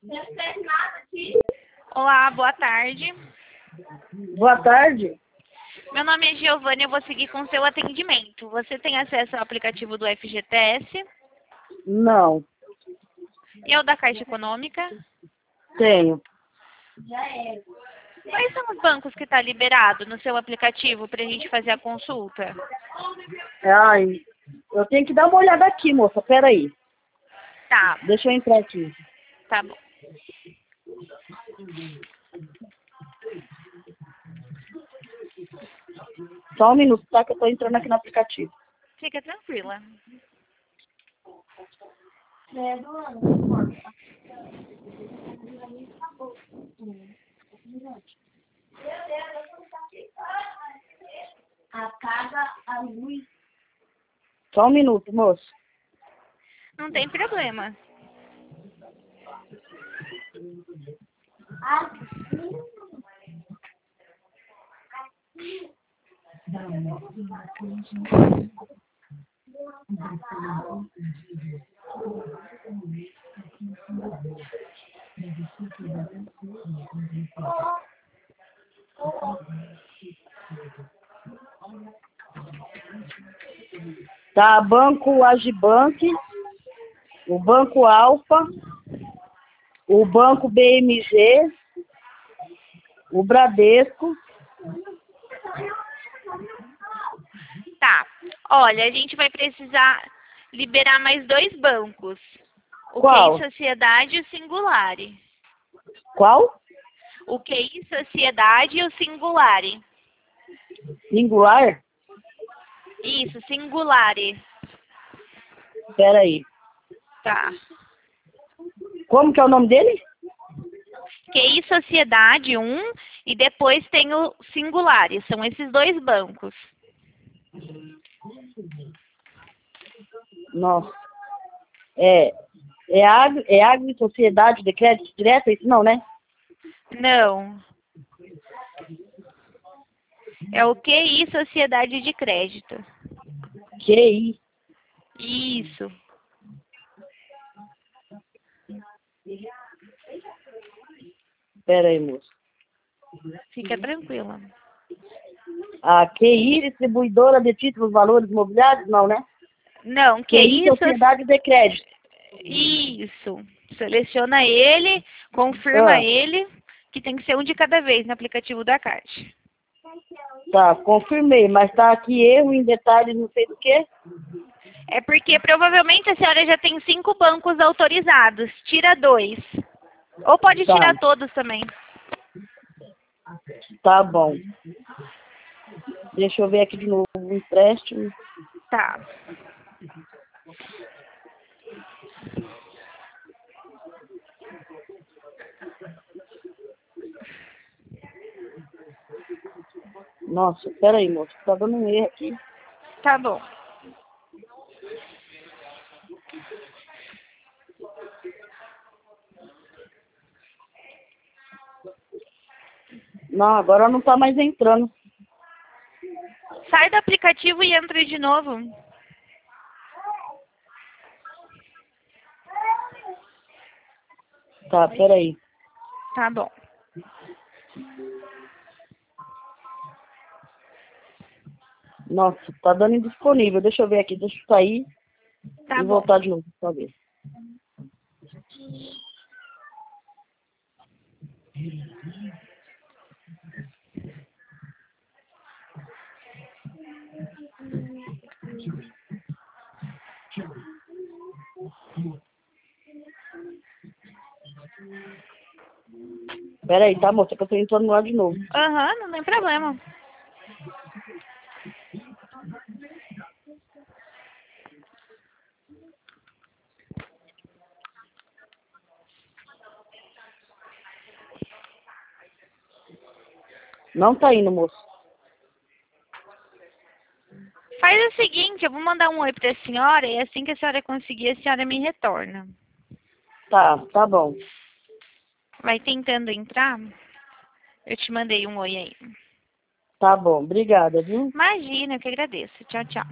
Olá, boa tarde. Boa tarde. Meu nome é Giovana e eu vou seguir com o seu atendimento. Você tem acesso ao aplicativo do FGTS Não, e ao da Caixa Econômica? tenho. Quais são os bancos que está liberado no seu aplicativo para a gente fazer a consulta? Ai, eu tenho que dar uma olhada aqui, moça. Pera aí. Tá, Deixa eu entrar aqui. tá bom. Só um minuto, tá? Que eu tô entrando aqui no aplicativo. Fica tranquila. Apaga a luz. Só um minuto, moço. Não tem problema. Tá, Banco Agibank, o Banco Alfa, o Banco BMG, o Bradesco. Tá. Olha, a gente vai precisar liberar mais 2 bancos. O Qual? QI Sociedade e o Singulare. Qual? O QI Sociedade e o Singulare. Singular? Isso, Singulare. Pera aí. Tá. Como que é o nome dele? QI Sociedade, e depois tem o Singulare. São esses 2 bancos. Nossa. É Agro e Sociedade de Crédito Direto? Isso não, né? Não. É o QI Sociedade de Crédito. QI. Isso. Pera aí, moço. Fica tranquila. A QI, distribuidora de títulos valores imobiliários? Não, né? Não, QI, QI Sociedade de Crédito. Isso. Seleciona ele, confirma Ah, ele, que tem que ser um de cada vez no aplicativo da Caixa. tá, confirmei, mas tá aqui erro em detalhes não sei do que. É porque provavelmente a senhora já tem 5 bancos autorizados. Tira 2. Ou pode Tá, tirar todos também. tá bom. Deixa eu ver aqui de novo o empréstimo. Tá. Nossa, pera aí, moço, tá dando um erro aqui. Tá bom. Não, agora não tá mais entrando. Sai do aplicativo e entra de novo. Tá, pera aí. Tá bom. Nossa, tá dando indisponível. Deixa eu ver aqui, deixa eu sair Tá e bom. voltar de novo pra ver. Pera aí, tá, moça, que eu tô entrando lá de novo. Aham, não tem problema. Não tá indo, moço. Faz o seguinte, eu vou mandar um oi pra senhora e assim que a senhora conseguir, a senhora me retorna. Tá, tá bom. Vai tentando entrar? Eu te mandei um oi aí. Tá bom, obrigada, viu? Imagina, eu que agradeço. Tchau, tchau.